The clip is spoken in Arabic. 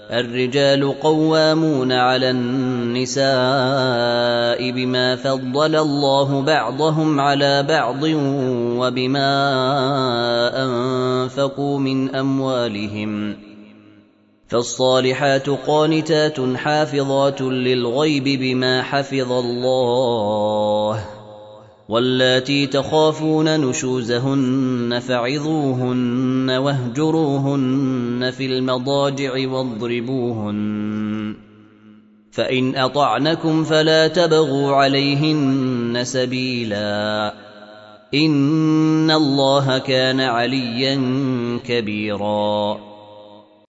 الرجال قوامون على النساء بما فضل الله بعضهم على بعض وبما أنفقوا من أموالهم. فالصالحات قانتات حافظات للغيب بما حفظ الله. واللاتي تخافون نشوزهن فعظوهن واهجروهن في المضاجع واضربوهن، فإن أطعنكم فلا تبغوا عليهن سبيلا، إن الله كان عليا كبيرا.